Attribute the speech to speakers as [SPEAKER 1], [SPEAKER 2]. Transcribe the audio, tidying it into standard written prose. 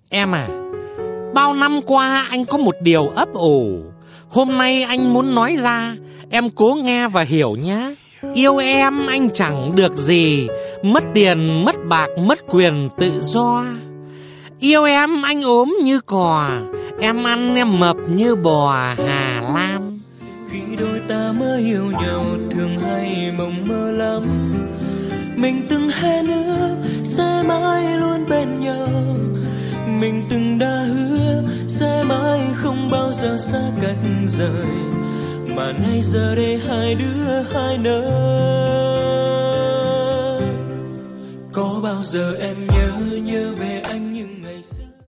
[SPEAKER 1] Em à, bao năm qua anh có một điều ấp ủ. Hôm nay anh muốn nói ra, em cố nghe và hiểu nhé. Yêu em anh chẳng được gì, mất tiền, mất bạc, mất quyền tự do. Yêu em anh ốm như cò, em ăn em mập như bò Hà Lan.
[SPEAKER 2] Khi đôi ta mới yêu nhau thường hay mộng mơ lắm. Mình từng hẹn ước sẽ mãi luôn bên nhau. Mình từng đã hứa sẽ mãi không bao giờ xa cách rời. Mà nay giờ đây hai đứa hai nơi. Có bao giờ em nhớ về